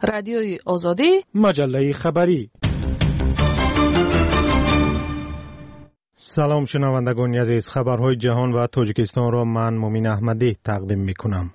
رادیوی آزادی، مجله خبری. سلام شنوندگان عزیز، خبرهای جهان و تاجیکستان را من مومین احمدی تقدیم میکنم.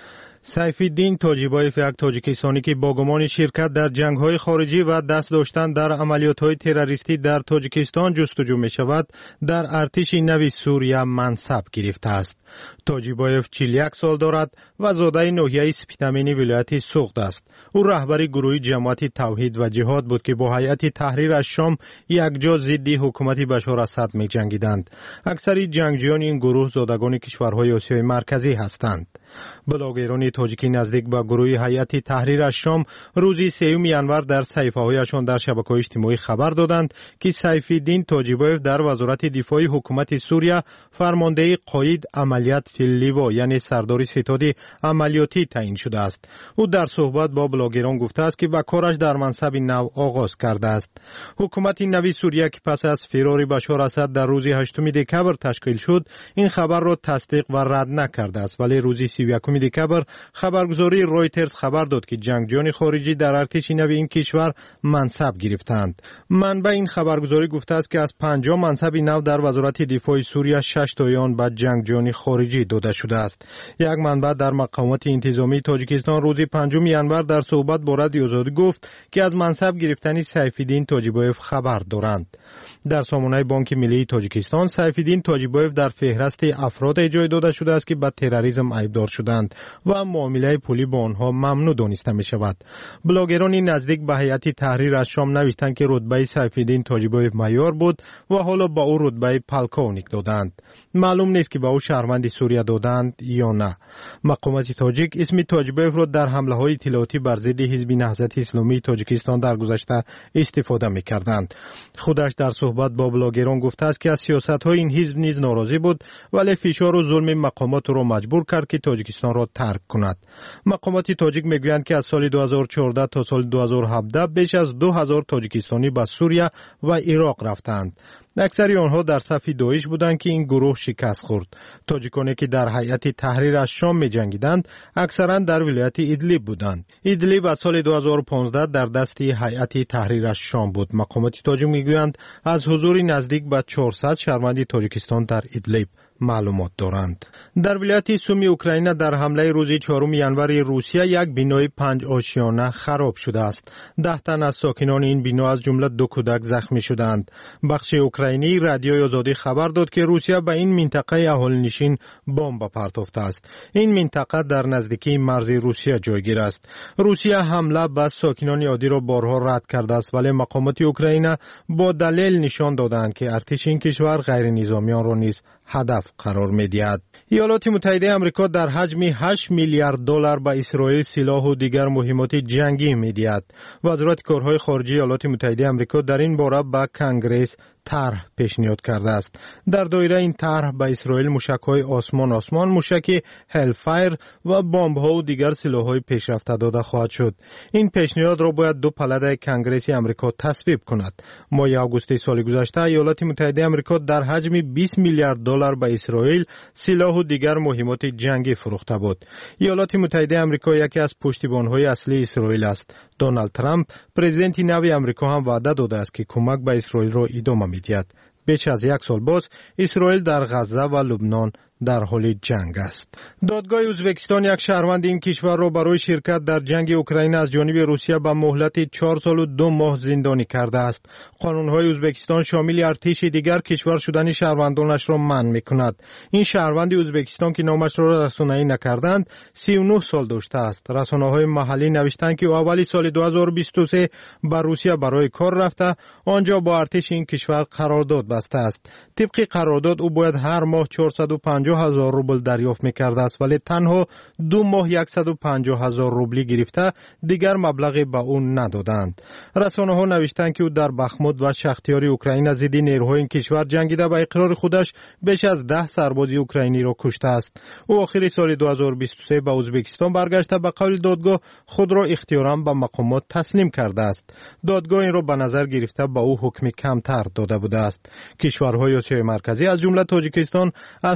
سیفالدین تاجیبایف، یک تاجیکستانی که با گمان شرکت در جنگ‌های خارجی و دست داشتن در عملیات‌های تروریستی در تاجیکستان جستجو می‌شود، در ارتش نوی سوریه منصب گرفته است. تاجیبایف 41 سال دارد و زاده ناحیه سپیتامینی ولایت سوخت است. او رهبر گروه جماعت توحید و جهاد بود که با هیئت تحریر از شام یکجا ضد حکومت بشار اسد می‌جنگیدند. اکثر جنگجویان این گروه زادگان کشورهای آسیای مرکزی هستند. بلاگران تاجیکی نزدیک به گروه هیئت تحریر از شام روز 3 ینور در صفحه‌هایشان در شبکه‌های اجتماعی خبر دادند که سیفالدین تاجیبایف در وزارت دفاع حکومت سوریه فرمانده قاید عملیات فی‌اللوا یعنی سردار ستاد عملیاتی تعیین شده است. او در صحبت با بلاگران گفته است که با کارش در منصب نو آغاز کرده است. حکومت نوی سوریه که پس از فرار بشار اسد در روز 8 دکبر تشکیل شد، این خبر را تصدیق و رد نکرده است، ولی روز 31 دکبر خبرگزاری رویترز خبر داد که جنگجویان خارجی در ارتش نوی این کشور منصب گرفتند. منبع این خبرگزاری گفته است که از 50 منصب نو در وزارت دفاع سوریه 6 تا آن به جنگجویان خارجی داده شده است. یک منبع در مقامات انتظامی تاجیکستان روز 5 ینور در صحبت با رادیو آزادی گفت که از منصب گرفتن سیفالدین تاجیبایف خبر دارند. در سامانه بانک ملی تاجیکستان سیفالدین تاجیبایف در فهرست افراد جای داده شده است که به تروریسم ایبدار شدند و معامله پولی با آنها ممنوع دانسته می شود. بلاگران نزدیک به هیئت تحریر از شام نوشتند که رتبه سیفالدین تاجیبایف معیار بود و حالا با او رتبه پالکونیک دادند. معلوم نیست که با او شهروندی سوریه دادند یا نه. مقامات تاجیک اسم تاجیبایف را در حمله های اطلاعاتی بر ضد حزب نهضت اسلامی تاجیکستان در گذشته استفاده می کردند. خودش در صحبت با بلاگران گفته است که از سیاست های این حزب نیز ناراضی بود، ولی فشار و ظلم مقامات را مجبور کرد که تاجیکستان را ترک کند. مقامات تاجیک میگویند که از سال 2014 تا سال 2017 بیش از 2000 تاجیکستانی به سوریه و عراق رفتند. اکثر آنها در صف داعش بودند که این گروه شکست خورد. تاجیکانی که در هیئت تحریر از شام می‌جنگیدند اکثرا در ولایت ادلیب بودند. ادلیب از سال 2015 در دست هیئت تحریر از شام بود. مقامات تاجیک میگویند از حضور نزدیک به 400 شهروند تاجیکستان در ادلیب معلومات دارند. در ولایت سومی اوکراین در حمله روز 4 ینور روسیه یک بینای 5 آشیانه خراب شده است. 10 تن از ساکنان این بنا از جمله 2 کودک زخمی شدند. بخش اوکراینی رادیوی آزادی خبر داد که روسیه به این منطقه اهالی‌نشین بمب پرتافته است. این منطقه در نزدیکی مرز روسیه جایگیر است. روسیه حمله به ساکنان عادی را بارها رد کرده است، ولی مقامات اوکراین با دلیل نشان دادند که ارتش این کشور غیر نظامیان را نیز هدف قرار می‌دهد. ایالات متحده آمریکا در حجم 8 میلیارد دلار به اسرائیل سلاح و دیگر مهمات جنگی می‌دهد. وزارت کارهای خارجه ایالات متحده آمریکا در این باره به کنگره طرح پیشنهاد کرده است. در دایره این طرح به اسرائیل موشک‌های آسمان موشک هلفایر و بمب‌ها و دیگر سلاح‌های پیشرفته داده خواهد شد. این پیشنهاد را باید 2 پلده کنگره آمریکا تصویب کند. ماه آگوست سال گذشته ایالات متحده آمریکا در حجم 20 میلیارد دلار به اسرائیل سلاح و دیگر مهمات جنگی فروخته بود. ایالات متحده آمریکا یکی از پشتیبان‌های اصلی اسرائیل است. دونالد ترامپ پرزیدنت نوی آمریکا هم وعده داده است که کمک به اسرائیل را ادامه می‌دهد. بیش از 1 سال باز اسرائیل در غزه و لبنان در حال جنگ است. دادگاه ازبکستان یک شهروند این کشور را برای شرکت در جنگ اوکراین از جانب روسیه به مهلت 4 سال و 2 ماه زندانی کرده است. قانون‌های ازبکستان شامل ارتش دیگر کشور شدن شهروندانش را منع می‌کند. این شهروند ازبکستان که نامش را رسانه‌ای نکردند 39 سال داشته است. رسانه‌های محلی نوشتند که اوایل سال 2023 به روسیه برای کار رفته، آنجا با ارتش این کشور قرارداد بسته است. طبق قرارداد او باید هر ماه 450,000 روبل دریافت می‌کرده است، ولی تنها 2 ماه 150,000 روبلی گرفته دیگر مبلغی به او ندادند. رسانه‌ها نوشتند که او در بخمود و شختیار اوکراین ضد نیروهای این کشور جنگیده و اقرار خودش بیش از 10 سرباز اوکراینی را کشته است. او آخر سال 2023 به ازبکستان برگشته به قول دادگاه خود را اختیاراً به مقامات تسلیم کرده است. دادگاه این را به نظر گرفته به او حکم کمتر داده بوده است. کشورهای آسیای مرکزی از جمله تاجیکستان از شهروندان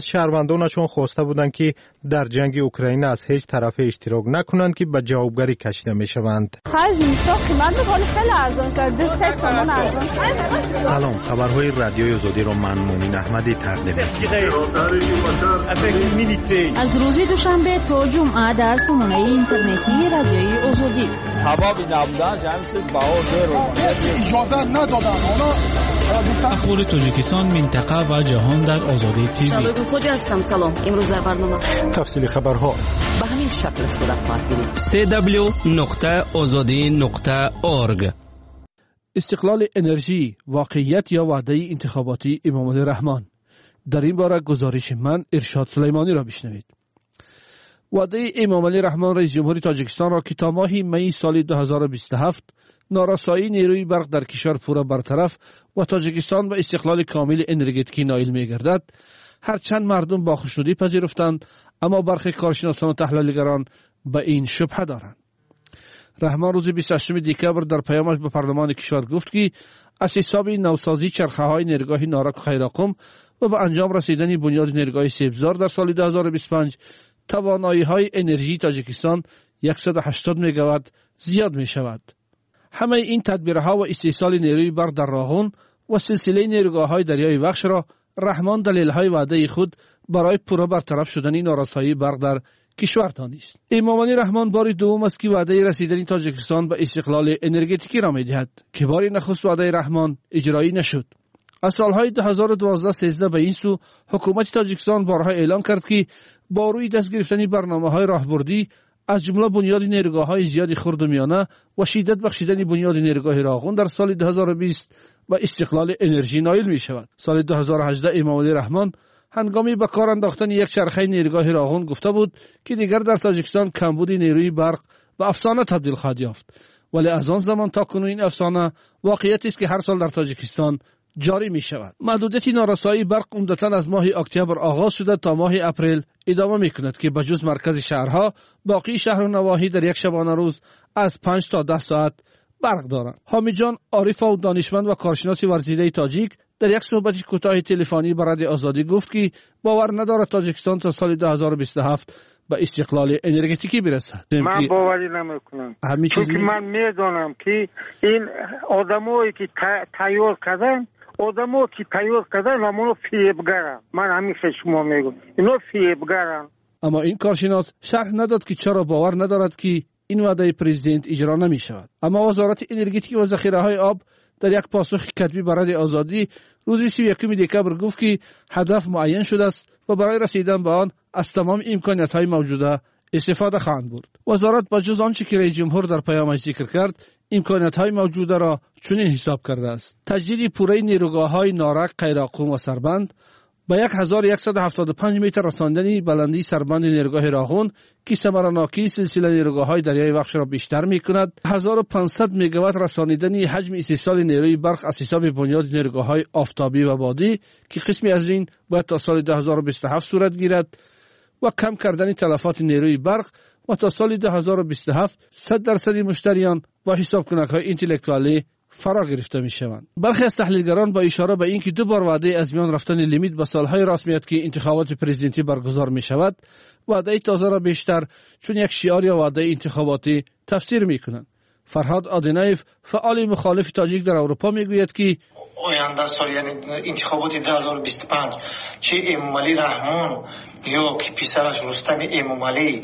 شهروندانشان خواسته بودند که در جنگ اوکراین از هیچ طرف اشتراک نکنند که به جوابگری کشیده میشوند. سلام، خبرهای رادیوی آزادی را من مومین احمدی تقدیم می‌کنم. از روز دوشنبه تا جمعه در سامانه اینترنتی رادیوی آزادی. اخبار تاجیکستان، منطقه و جهان در آزادی تیوی. شالوی هستم. سلام. امروز در برنامه تفصیل خبرها به همین شکل است که خواهد بینید. www.azadi.org. استقلال انرژی، واقعیت یا وعده انتخاباتی امامعلی رحمان. در این باره گزارش من ارشاد سلیمانی را بشنوید. وعده امامعلی رحمان رئیس جمهوری تاجیکستان را که تا ماه می سال 2027 نارسایی نیروی برق در کشور پورا برطرف و تاجیکستان به استقلال کامل انرژتیکی نائل می‌گردد، هرچند مردم با خوشنودی پذیرفتند، اما برخی کارشناسان و تحلیلگران به این شبهه دارند. رحمان روز 28 دکبر در پیامش به پارلمان کشور گفت که از حساب نوسازی چرخه‌های نیروگاه نارک و خیراقم و به انجام رسیدن بنیاد نیروگاه سیبزار در سال 2025 توانایی‌های انرژی تاجیکستان 180 مگاوات زیاد می‌شود. همه این تدبیرها و استیصال نیروی برق در راغون و سلسله نیروگاه‌های دریای وخش را رحمان دلیل‌های وعده خود برای پورا برطرف شدن نارسایی برق در کشور دانست. امامعلی رحمان بار دوم است که وعده رسیدن تاجیکستان به استقلال انرژتیکی را می‌دهد که بار نخست وعده رحمان اجرایی نشد. از سالهای 2012-13 به این سو حکومت تاجیکستان بارها اعلان کرد که با روی دست گرفتن برنامه‌های راهبردی از جمله بنیاد نیروگاه‌های زیاد خرد و میانه و شدت بخشیدن بنیاد نیروگاه راغون در سال 2020 و استقلال انرژی نائل می‌شود. سال 2018 امامعلی رحمان هنگامی به کار انداختن یک چرخه نیروگاه راغون گفته بود که دیگر در تاجیکستان کمبود نیروی برق به افسانه تبدیل خواهد یافت، ولی از آن زمان تا کنون این افسانه واقعیتی است که هر سال در تاجیکستان جاری می شود. محدودیت نارسایی برق عمدتاً از ماه اکتبر آغاز شده تا ماه اپریل ادامه می کند که بجز مرکز شهرها باقی شهر و نواحی در یک شبانه روز از 5 تا 10 ساعت برق دارند. حامد جان عارف و دانشمند و کارشناس ورزیده تاجیک در یک صحبت کوتاه تلفنی با رادیو آزادی گفت که باور ندارد تاجیکستان تا سال 2027 به استقلال انرژتیکی برسد. من باوری نمیکنم، چون که من میدونم که این آدمایی که تیار کردن همونو فیبگرن. من همیشه شما میگم اینو فیبگرن. اما این کارشناس شرح نداد که چرا باور ندارد که این وعده پرزیدنت اجرا نمی شود. اما وزارت انرژتیک و ذخیره های آب در یک پاسخ کتبی برای آزادی روز 31 دکبر گفت که هدف معین شده است و برای رسیدن به آن از تمام امکانات های موجوده استفاده خواهند برد. وزارت با جز آنچه که رئیس جمهور در پیامش ذکر کرد، امکانات های موجوده را چنین حساب کرده است: تجدید پوره نیروگاه های نارک، قیراقوم و سربند با 1175 متر رساندن بلندی سربند نیروگاه راغون که ثمرناکی سلسله نیروگاه‌های دریای وخش را بیشتر می‌کند، 1500 مگاوات رسانیدن حجم استیصال نیروی برق از حساب بنیاد نیروگاه‌های آفتابی و بادی که قسمی از این باید تا سال 2027 صورت گیرد و کم کردن تلفات نیروی برق و تا سال 2027 100% مشتریان و حساب کنک‌های اینتלקتوالی فرا گرفته می شوند. برخی از تحلیلگران با اشاره به اینکه دو بار وعده از میان رفتن لیمیت به سالهای رسمیت که انتخابات پرزیدنتی برگزار می شود، وعده تازه را بیشتر چون یک شعار یا وعده انتخاباتی تفسیر می کنند. فرهاد آدینایف فعال مخالف تاجیک در اروپا می گوید که آینده سال یعنی انتخابات 2025 چه امامعلی رحمان یا که پسرش رستم امامعلی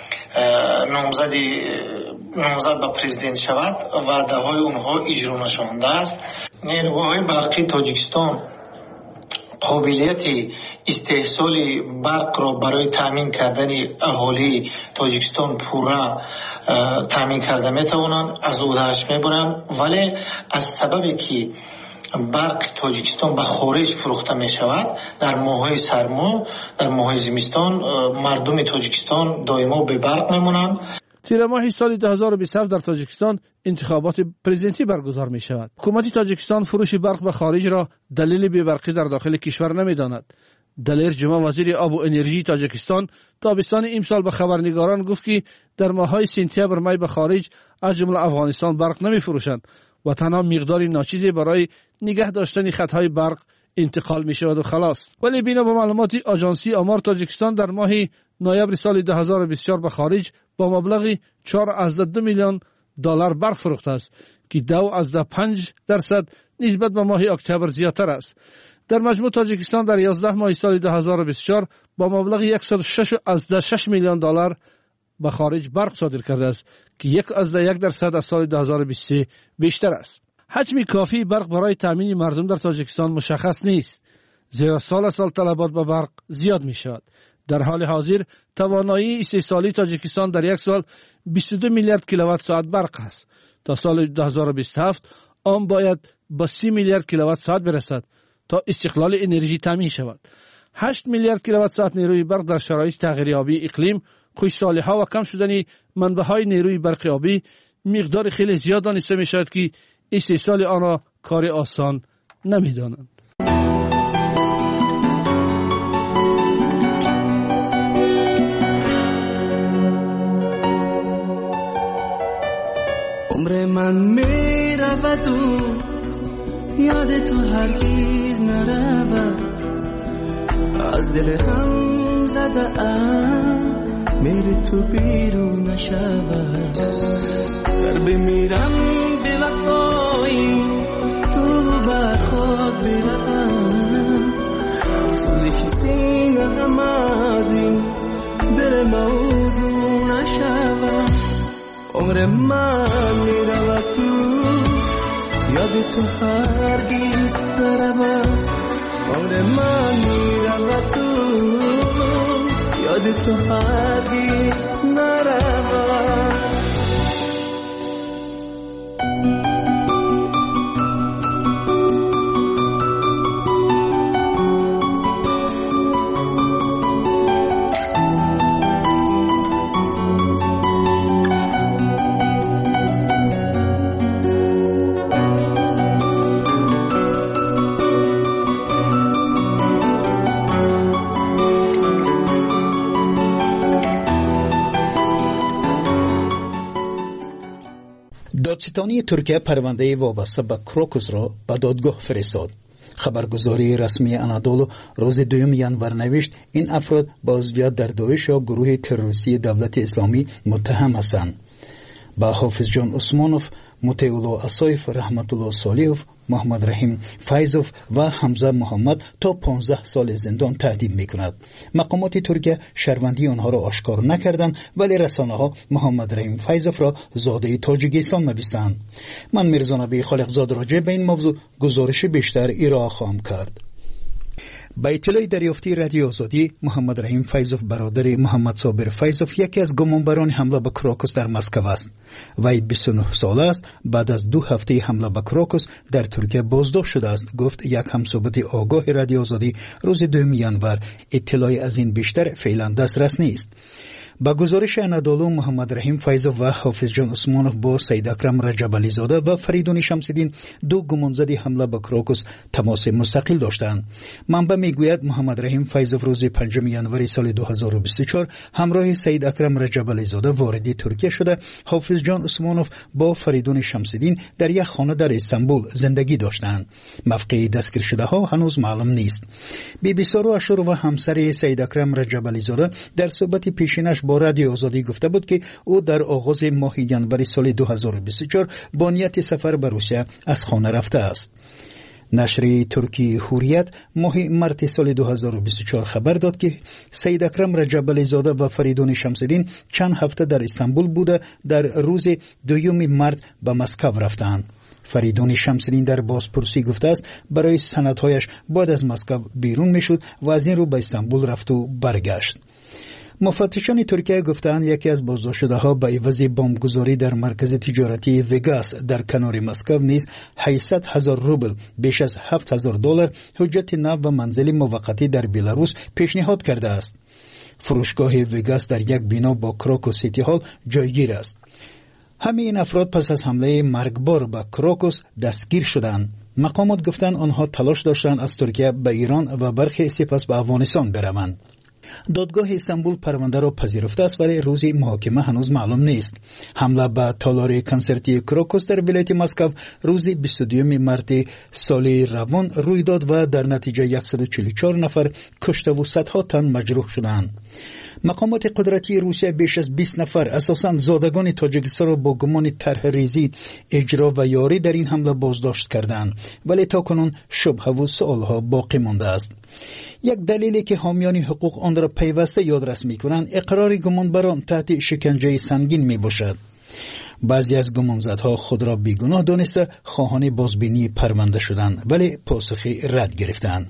نامزد به پرزیدنت شود، وعده های اونها اجرا نشده است. نیروگاه های برقی تاجیکستان قابلیت استحصال برق را برای تامین کردن اهالی تاجیکستان پورا تامین کرده میتوانند، از عهده‌اش میبرند، ولی از سببی که برق تاجیکستان به خارج فروخته می شود، در ماه‌های سرما، در ماه‌های زمستان مردم تاجیکستان دائما به برق میمونند. تیر ماه سال 2027 در تاجیکستان انتخابات پرزیدنتی برگزار می شود. حکومت تاجیکستان فروش برق به خارج را دلیل بی‌برقی در داخل کشور نمی داند. دلیر جمعه وزیر آب و انرژی تاجیکستان تابستان امسال به خبرنگاران گفت که در ماه‌های سپتامبر می به خارج از جمله افغانستان برق نمی فروشند و تنها مقدار ناچیزی برای نگه داشتن خطهای برق انتقال می شود و خلاص. ولی بنا به معلومات آژانسی آمار تاجیکستان در ماه نوامبر سال 2024 به خارج با مبلغ 4.2 میلیون دلار برق فروخته است که 2.5% نسبت به ماه اکتبر زیادتر است. در مجموع تاجیکستان در 11 ماه سال 2024 با مبلغ 106 میلیون دلار به خارج برق صادر کرده است که 1.1% از سال 2023 بیشتر است. حجم کافی برق برای تامین مردم در تاجیکستان مشخص نیست، زیرا سال طلبات به برق زیاد می شود. در حال حاضر توانایی استحصالی تاجیکستان در یک سال 22 میلیارد کیلووات ساعت برق است. تا سال 2027 آن باید به 30 میلیارد کیلووات ساعت برسد تا استقلال انرژی تامین شود. 8 میلیارد کیلووات ساعت نیروی برق در شرایط تغییریابی اقلیم، خشکسالی‌ها و کم شدن منبع‌های نیروی برق آبی مقدار خیلی زیاد دانسته می‌شود که استحصال آن را کار آسان نمی‌دانند. عمر من میرود و یاد تو هرگز نرود، از دل هم زده ام میری تو بیرون نشود. در بمیرم به وفایی تو بر خود برم، سوزش سینه هم از این دل موضوع نشود. عمر من میرود تو یاد تو هرگز نرود. عمر من میرود تو یاد تو هرگز نرود. دادستانی ترکیه پرونده وابسته به کروکوس را به دادگاه فرستاد. خبرگزاری رسمی انادولو روز 2 ینور نوشت این افراد با عضویت در داعش یا گروه تروریستی دولت اسلامی متهم هستند. با حافظ جان عثمانوف، مطیع اسایف، رحمت الله صالحوف، محمد رحیم فیضوف و حمزه محمد تا 15 سال زندان تهدید میکند. مقامات ترکیه شهروندی آنها را آشکار نکردند، ولی رسانه‌ها محمد رحیم فیضوف را زاده تاجیکستان نویسند. من میرزا نبی خالقزاد راجع به این موضوع گزارش بیشتر ارائه خواهم کرد. با اطلاع دریافتی رادیو آزادی، محمد رحیم فیضوف برادر محمد صابر فیضوف یکی از گمانبران حمله به کروکوس در مسکو است. وی 29 ساله است. بعد از 2 هفته حمله به کروکوس در ترکیه بازداشت شده است، گفت یک همصحبت آگاه رادیو آزادی روز 2 ینور. اطلاعی از این بیشتر فعلا دسترس نیست. با گزارش انادولو، محمد رحیم فیضوف و حافظ جان عثمانوف با سید اکرم رجب علی زاده و فریدون شمس‌الدین 2 گمانزد حمله به کروکوس تماس مستقل داشتند. منبع میگوید محمد رحیم فیضوف روز 5 ینور سال 2024 همراه سید اکرم رجب علی زاده وارد ترکیه شده. حافظ جان عثمانوف با فریدون شمس‌الدین در یک خانه در استانبول زندگی داشتند. موقع دستگیر شده ها هنوز معلوم نیست. بیبی سارو اشور و همسر سید اکرم رجب علی زاده در صحبت پیشینش با رادیو آزادی گفته بود که او در آغاز ماه ینور سال 2024 با نیت سفر به روسیه از خانه رفته است. نشر ترکی حریت ماه مارس سال 2024 خبر داد که سید اکرم رجب علی زاده و فریدون شمس‌الدین چند هفته در استانبول بوده در روز 2 مارس به مسکو رفتند. فریدون شمس‌الدین در بازپرسی گفته است برای سندهایش باید از مسکو بیرون میشد و از این رو به استانبول رفت و برگشت. مفتشان ترکیه گفتند یکی از بازداشت شده‌ها به عوض بمبگذاری در مرکز تجارتی وگاس در کنار مسکو نیز 800,000 روبل بیش از $7,000 حجت نو و منزل موقتی در بلاروس پیشنهاد کرده است. فروشگاه وگاس در یک بنا با کروکوس سیتی هال جایگیر است. همه این افراد پس از حمله مرگبار به کروکوس دستگیر شدند. مقامات گفتند آنها تلاش داشتند از ترکیه به ایران و برخی سپس به افغانستان بروند. دادگاه استانبول پرونده را پذیرفته است ولی روز محاکمه هنوز معلوم نیست. حمله به تالار کنسرتی کروکوس در ولایت مسکو روز 22 مارس سال روان روی داد و در نتیجه 144 نفر کشته و صدها تن مجروح شدند. مقامات قدرتی روسیه بیش از 20 نفر اساساً زادگان تاجیکستان را با گمان طرح ریزی، اجرا و یاری در این حمله بازداشت کردند ولی تاکنون شبهه و سوالها باقی مانده است. یک دلیلی که حامیان حقوق آن را پیوسته یادرس می‌کنند اقرار گمانبران تحت شکنجه سنگین میباشد. بعضی از گمانزدها خود را بیگناه دانسته خواهان بازبینی پرونده شدند ولی پاسخی رد گرفتند.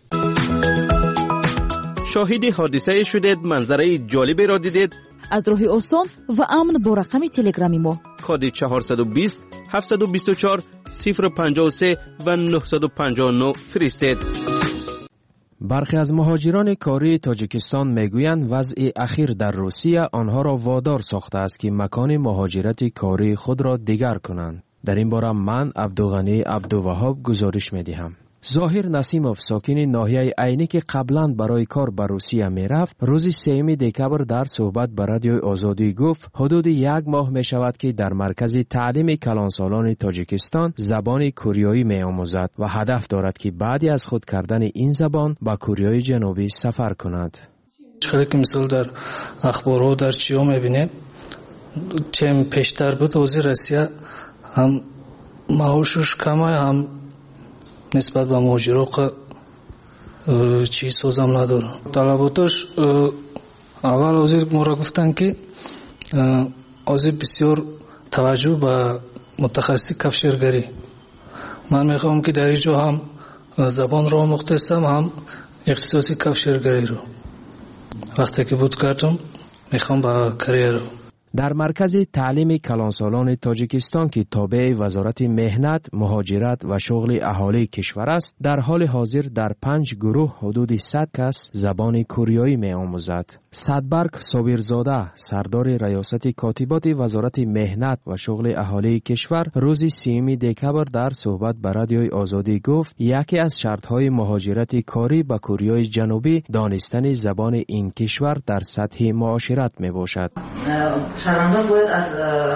شاهد حادثه شدید، منظره جالبی را دیدید؟ از راه آسان و امن با رقم تلگرامی ما کد 420 724 053 و 959 فرستید. برخی از مهاجران کاری تاجیکستان میگویند وضع اخیر در روسیه آنها را وادار ساخته است که مکان مهاجرت کاری خود را دیگر کنند. در این باره من عبدالغنی عبدالوهاب گزارش میدهم. ظاهر نسیموف ساکن ناحیه عینی که قبلا برای کار به روسیه میرفت روز 3 دکبر در صحبت به رادیوی آزادی گفت حدود 1 ماه می شود که در مرکز تعلیم کلانسالان تاجیکستان زبان کوریایی می آموزد و هدف دارد که بعد از خود کردن این زبان به کوریای جنوبی سفر کند. خیلی که مثال در اخبارها در چیا میبینیم چیم پیشتر بود وزیر روسیه هم معاشش کمه هم نسبت به مهاجران چیز سازم نداره. طلباتش اول وزیر ما را گفتن که وزیر بسیار توجه به متخصصی کفشیرگری. من میخوام که در اینجا هم زبان را مختصم هم اختصاصی کفشیرگری رو وقتی که بود کردم میخوام به کریر رو. در مرکز تعلیم کلانسالان تاجیکستان که تابع وزارت مهنت، مهاجرت و شغل اهالی کشور است، در حال حاضر در 5 گروه حدود 100 کس زبان کوریایی می آموزد. صدبرگ صابرزاده، سردار ریاست کاتبات وزارت مهنت و شغل اهالی کشور، روز 3 دکبر در صحبت به رادیوی آزادی گفت یکی از شرط‌های مهاجرت کاری به کوریای جنوبی دانستن زبان این کشور در سطح معاشرت می باشد. شهروندان باید از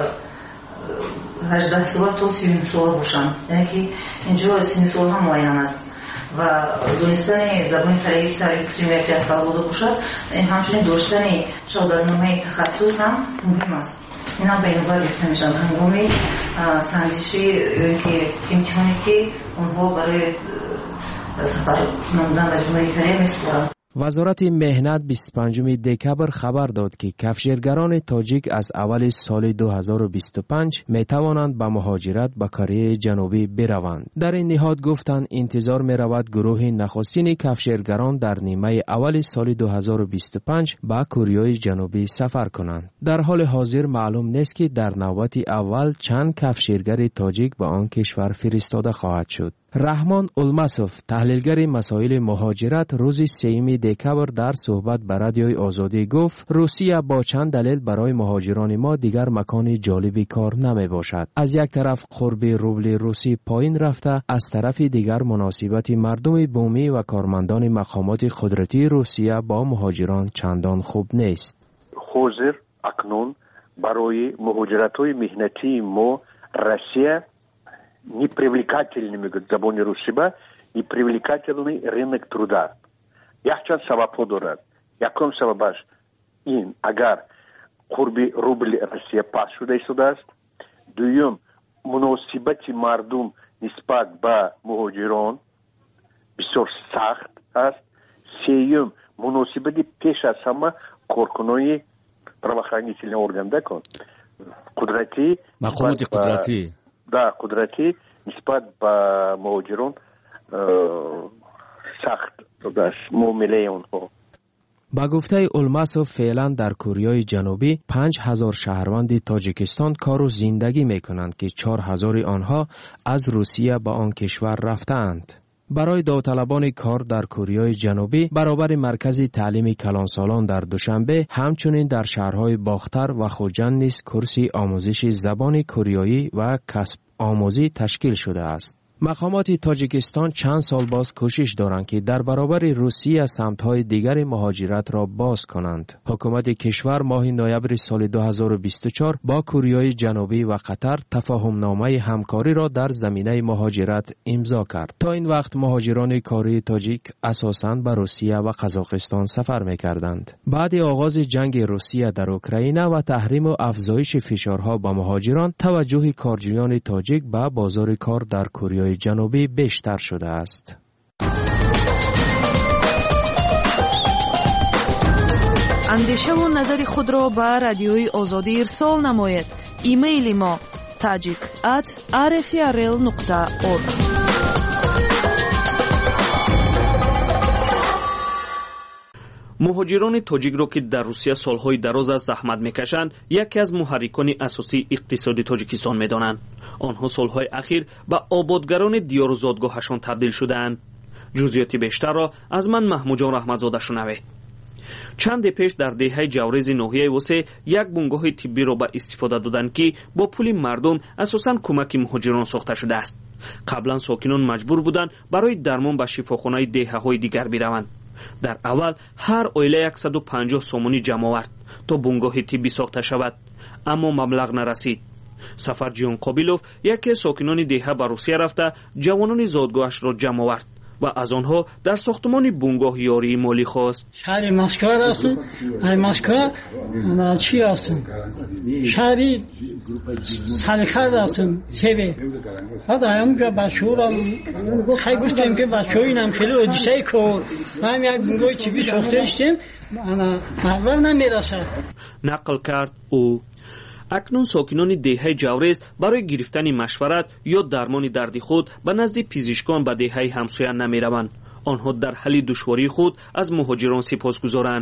18 سال تا 30 سال باشند، یعنی که اینجا 30 سال هم معین است و دانستن زبان کوریایی سریع یکی از سال بوده باشد. همچنین داشتن شهادتنامه تخصص هم مهم است. این هم به این بار گفته میشن هنگام سنجشی یا که امتحانی که اونها برای سفر نمودن به جمهوری کره میسپارند. وزارت مهنت 25 دکبر خبر داد که کفشیرگران تاجیک از اول سال 2025 می توانند به مهاجرت به کره جنوبی بروند. در این نهاد گفتند انتظار می رود گروه نخستین کفشیرگران در نیمه اول سال 2025 به کره جنوبی سفر کنند. در حال حاضر معلوم نیست که در نوبت اول چند کفشیرگر تاجیک به آن کشور فرستاده خواهد شد. رحمان اولماسوف، تحلیلگر مسائل مهاجرت، روز 3 دکبر در صحبت به رادیوی آزادی گفت روسیه با چند دلیل برای مهاجران ما دیگر مکان جالبی کار نمی باشد. از یک طرف قرب روبل روسی پایین رفته، از طرف دیگر مناسبت مردم بومی و کارمندان مقامات قدرتی روسیه با مهاجران چندان خوب نیست. حاضر اکنون برای مهاجرت‌های مهنتی ما روسیه непривлекательными к забоне Русиба, непривлекательный рынок труда. Яхчан сабаб дорад. Яком сабабаш ин агар қурби рубли Россия пас шуда истодааст. Дуюм муносибати мардум нисбат ба муҳоҷирон бисёр сахт аст. Сеюм муносибати пеш аз ҳама коркунони правоохранительные орган дакон. Қудрати мақомоти қудрати да قدرتی نسبت به مهاجران سخت است معامله اونها. با گفته اولماسوف فعلا در کوریای جنوبی 5000 شهروند تاجیکستان کار و زندگی میکنند که 4000 آنها از روسیه به آن کشور رفتند. برای داوطلبان کار در کوریای جنوبی برابر مرکز تعلیم کلانسالان در دوشنبه همچنین در شهرهای باختر و خوجند نیز کورس آموزش زبان کوریایی و کسب آموزی تشکیل شده است. مقامات تاجیکستان چند سال باز کوشش دارند که در برابر روسیه سمت‌های دیگر مهاجرت را باز کنند. حکومت کشور ماه نوامبر سال 2024 با کره جنوبی و قطر تفاهم‌نامه همکاری را در زمینه مهاجرت امضا کرد. تا این وقت مهاجران کره تاجیک اساساً به روسیه و قزاقستان سفر می‌کردند. بعد آغاز جنگ روسیه در اوکراین و تحریم و افزایش فشارها به مهاجران، توجه کارجویان تاجیک به بازار کار در کره جنوبی بیشتر شده است. اندیشه و نظر خود را به رادیوی آزادی ارسال نمایید. ایمیل ما tajik@rfrl.org. مهاجران تاجیک را که در روسیه سالهای دراز از زحمت میکشند، یکی از محرکان اساسی اقتصادی تاجیکستان میدانند. آنها سالهای اخیر به آبادگران دیار و زادگاهشان تبدیل شدند. جزئیات بیشتر را از من محمود جان رحمتزاده شنوید. چند پیش در دهه جوریز ناحیه وسه یک بنگاه طبی را به استفاده دادند که با پول مردم اساساً کمک مهاجران ساخته شده است. قبلا ساکنان مجبور بودند برای درمان به شفاخانه دهه‌های دیگر بروند. در اول هر عائله 150 سومونی جمع آورد تا بنگاه طبی ساخته شود، اما مبلغ نرسید. سفر جیان قابیلوف یکی از ساکنان دهه به روسیه رفته جوانان زادگاهش را جمع آورد و از آنها در ساختمان بنگاه یاری مالی خواست. شهر مسکو هستم. مسکو چی هستم؟ شهری سالکار هستم. سیبه. بعد همونجا بچه‌ها خیلی گفتم که بچه‌ها اینم خیلی اودیسه کار. من یک بنگاه چیبی ساخته استیم. انا مبلغ نمیرسه. نقل کرد او. اکنون ساکنان دهه جوریز برای گرفتن مشورت یا درمان درد خود به نزد پزشکان به دهه همسایه نمی روند. آنها در حل دشواری خود از مهاجران سپاسگزارند.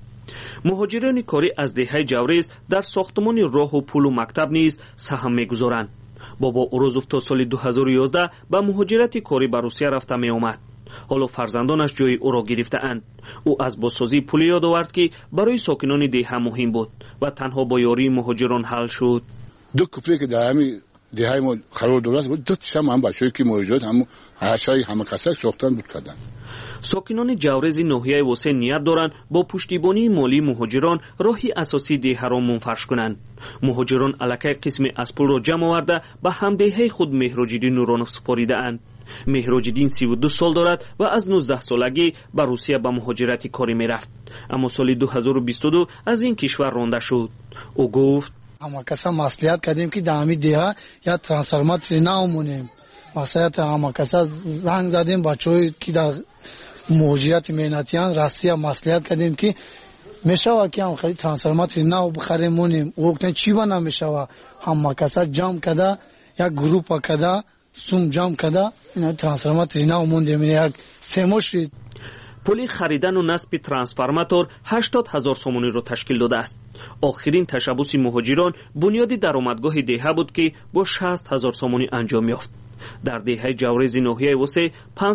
مهاجران کاری از دهه جوریز در ساختمان راه و پل و مکتب نیز سهم می‌گذارند. بابا اوروزوف تا سال 2011 به مهاجرت کاری به روسیه رفته می آمد. حالا فرزندانش جای او را گرفته اند. او از بازسازی پل یاد آورد که برای ساکنان دهه مهم بود و تنها با یاری مهاجران حل شد. دو کوپری که در همین دهه ما قرار دولت بود، دو تاشم هم بچه‌ای که مهاجرت هم هشای همه کسک ساختن بود کردن. ساکنان جوریز ناحیه وسه نیت دارند با پشتیبانی مالی مهاجران راهی اساسی دهه را منفرش کنند. مهاجران الکی قسم از پول را جمع آورده به همدهه خود مهراج‌الدین نورانوف سپاریده اند. مهراج‌الدین 32 سال دارد و از 19 سالگی به روسیه به مهاجرت کاری میرفت، اما سال 2022 از این کشور رانده شد. او گفت اما کسا مسئولیت کردیم که در همین دهه یا ترانسفورماتور نمونیم. مثلا اما کسا زنگ زدیم بچه‌ای که در مهاجرت مهنتیان روسیه مسئولیت کردیم که میشوه که هم خیلی ترانسفورماتور نو بخریم مونیم. او گفتن چی بنا میشوه؟ هم کسا جمع کرده یک گروپ کرده سوم جمع کرده اینا ترانسفورماتور نو موندیم. یک سموشید پول خریدن و نصب ترانسفورماتور 80,000 سومونی را تشکیل داده است. آخرین تشبث مهاجران بنیاد درآمدگاه دهه بود که با 60,000 سومونی انجام یافت. در دهه جوریز ناحیه وسه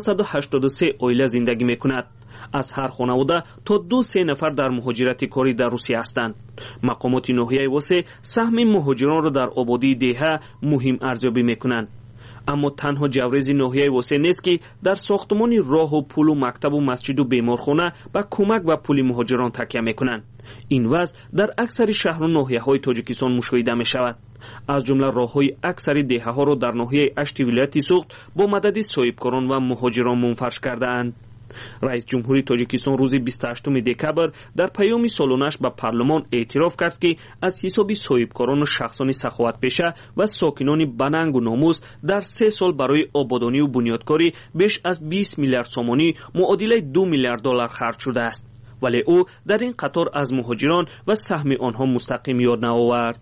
583 عائله زندگی میکند. از هر خانواده تا 2-3 نفر در مهاجرت کاری در روسیه هستند. مقامات ناحیه وسه سهم مهاجران را در آبادی دهه مهم ارزیابی میکنند. اما تنها جوریز ناحیه وسه نیست که در ساختمان راه و پل و مکتب و مسجد و بیمارخانه با کمک و پول مهاجران تکیه میکنند. این وضع در اکثر شهر و ناحیه‌های تاجیکستان مشاهده میشود. از جمله راه‌های اکثر دهه‌ها را در ناحیه اشتی ولایت سوخت با مدد صاحبکاران و مهاجران منفرش کرده‌اند. رئیس جمهوری تاجیکستان روز 28 دکبر در پیام سالانش به پارلمان اعتراف کرد که از حساب صاحبکاران و شخصان سخاوت پیشه و ساکنان بننگ و ناموس در 3 سال برای آبادانی و بنیادکاری بیش از 20 میلیارد سومانی معادل 2 میلیارد دلار خرج شده است. ولی او در این قطار از مهاجران و سهم آنها مستقیم یاد نآورد.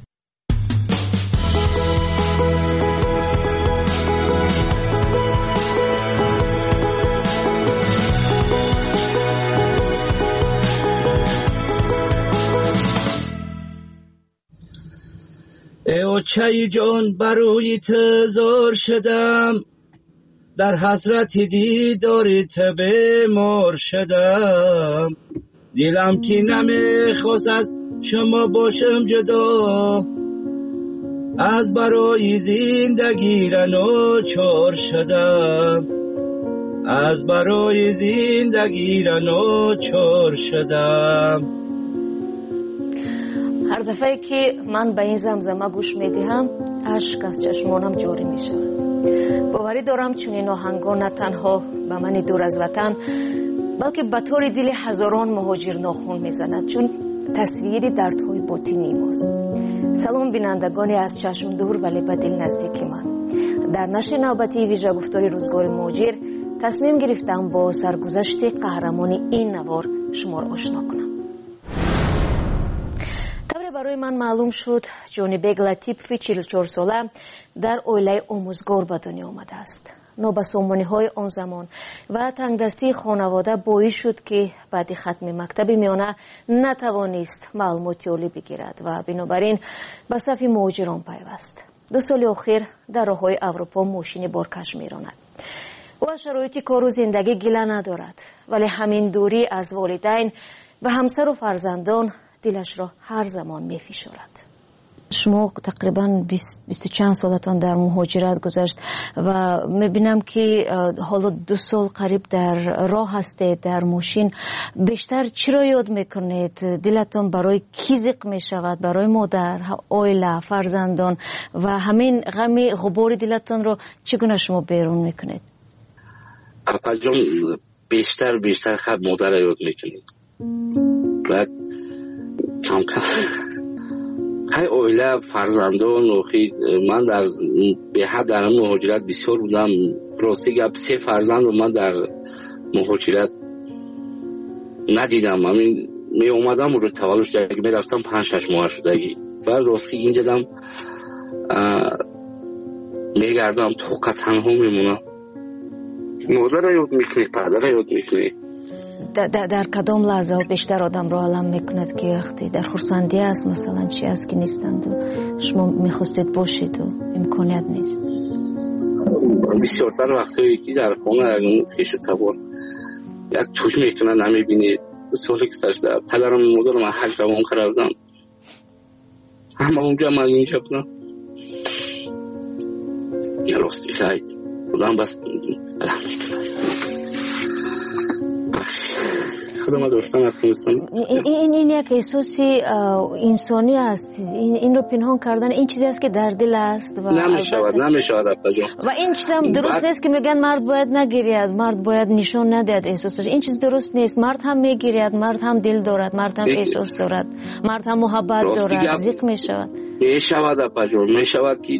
ای اوچه جان بروی تزار شدم، در حسرت دیداری بیمار شدم. دلم که نمیخواست از شما باشم جدا، از برای زندگی ناچار شدم، از برای زندگی ناچار شدم. هر دفعه که من به این زمزمه گوش میدهم اشک از چشمانم جاری می شود. باوری دارم چون این آهنگا نه تنها به من دور از وطن بلکه به طور دل هزاران مهاجر ناخون میزند، چون تصویری دردهای باطنی ماست. سلام بینندگانی از چشم دور ولی به دل نزدیک من. در نشر نوبتی ویژه گفتار روزگار مهاجر تصمیم گرفتم با سرگذشت قهرمان این نوار شما را آشنا کنم. برای من معلوم شد جونی بیگ لطیفی 44 ساله در اویله آموزگار به دنیا آمده است. نابسامانی های آن زمان و تنگدستی خانواده باعث شد که بعد ختم مکتب میانه نتوانست معلوماتی عالی بگیرد و بنابراین به صف مهاجران پیوست. 2 سال اخیر در راههای اروپا ماشین بارکش میراند. او از شرایط کار و زندگی گله ندارد، ولی همین دوری از والدین و همسر و فرزندان دلش را هر زمان می‌فشارد. شما تقریباً 20 چند سالتان در مهاجرت گذشت و می‌بینم که حالا 2 سال قریب در راه هستید در ماشین. بیشتر چی را یاد می‌کنید؟ دلتان برای کی زیق می‌شود؟ برای مادر، عائله، فرزندان و همین غم غبار دلتان را چگونه شما بیرون می‌کنید؟ اپا جان بیشتر خب مادر را یاد می‌کنید. بعد کم خیلی اویله فرزندان و من به حد در مهاجرت بسیار بودم. راستی گپ 3 فرزند و من در مهاجرت ندیدم. همین می اومدم و رو تولدش دیگه می رفتم 5-6 ماه شدگی و راستی اینجا دم می گردم توقع تنها میمونم. مادر یاد میکنی، پدر یاد میکنی. در کدام لحظه بیشتر آدم رو علم میکند که وقتی در خرسندی است مثلا چی است که نیستند و شما میخواستید باشید و امکانیت نیست؟ بسیارتر وقتی که در خانه اگه خیش تبار یک توی میکنن نمیبینید. سالی که سرشده پدرم مادرم حج روان کردم، همه اونجا من اینجا بودم. راستی خیلی آدم بس علم میکنن. این یک احساسی انسانی است. این رو پنهان کردن این چیزی است که در دل است و نمیشود و این چیز هم درست نیست که میگن مرد باید نگیرید، مرد باید نشان ندهد احساسش. این چیز درست نیست. مرد هم میگیرید، مرد هم دل دارد، مرد هم احساس دارد، مرد هم محبت دارد. زیق میشود میشود که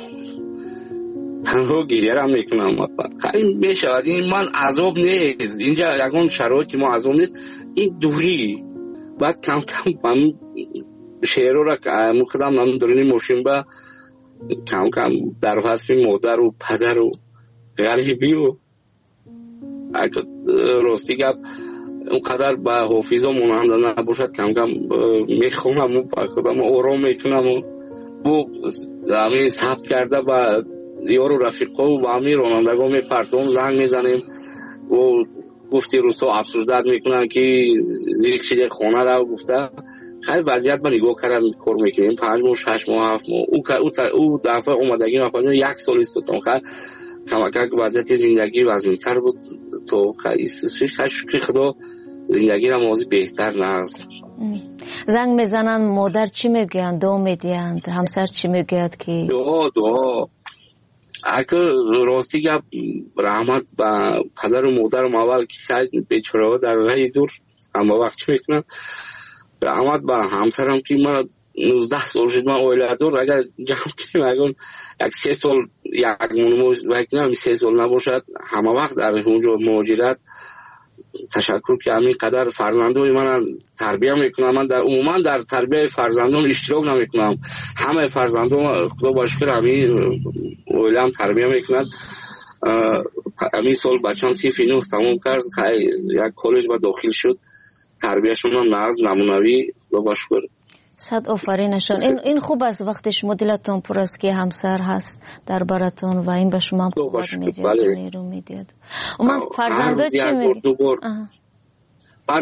تنها گریه را میکنم. خیلی میشود. این من عذاب نیست، اینجا یکون شرایطی ما عذاب نیست، این دوری. بعد کم کم من شعر را که مقدم من درونی ماشین با کم کم در حسب مادر و پدر و غریبی و اگه راستی گپ اونقدر به حافظا مانند نباشد کم کم میخونم و خودم آرام میکنم و بو زمین ثبت کرده با یارو رفیقا و با همین رانندگان میپرتم زنگ میزنیم و گفتی روسا افسردت میکنن که زیر کشیده خانه را گفته. خیلی وضعیت من نگاه کردم کار میکنیم 5 ماه 6 ماه 7 ماه او دفعه اومدگی من 1 سال استودم. خیلی کمک وضعیت زندگی وضعیتر بود تو خیلی شکر خدا زندگی را موضوع بهتر نهست. زنگ میزنن مادر چی میگویند؟ دعا میدهند؟ همسر چی میگوید که دعا اگه راستی گپ رحمت با پدر و مادرم اول که خیلی بیچاره ها در راه دور اما وقت چی میکنم رحمت با همسرم که من 19 سال شد من اویله دور اگر جمع کنیم اگر 3 سال یک مونموز وقتی 3 سال نباشد همه وقت در اونجا مهاجرت تشکر که همین قدر فرزندان من تربیه میکنم. من در عموما در تربیه فرزندان اشتراک نمیکنم. همه فرزندان خدا با شکر همین اویله هم تربیه میکنند. همین سال بچه‌ام 9 تمام کرد، یک کالج با داخل شد، تربیهشون هم ناز نمونوی خدا با شکر. صد آفرینشان. این خوب است وقتی شما دلتون پر است که همسر هست در براتون و این به شما قوت میده و نیرو میده. من فرزندان چی میگه؟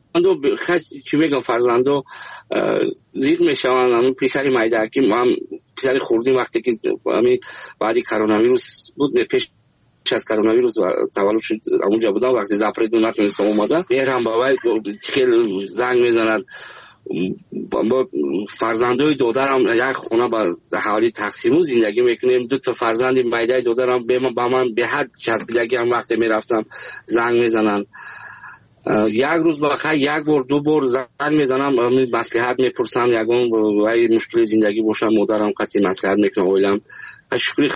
چی میگم فرزندو زیر میشوند. همون پسر مایدکی هم پسر خوردیم وقتی که همین بعدی کرونا ویروس بود، پیش از کرونا ویروس تولد شد اونجا بودم، وقتی زفر دو نتونستم اومدم میرم بابای خیلی زنگ میزنن با فرزندای دادرم یک خونه با حوالی تقسیم زندگی میکنیم. 2 تا فرزند مایدای دادرم با من به حد چسبیدگی هم وقتی میرفتم زنگ میزنن. یک روز بخیر 1 بار 2 بار زنگ میزنم مصلحت میپرسم، یگان وای مشکل زندگی باشم مادرم قطعی مصلحت میکنم. اولم شکر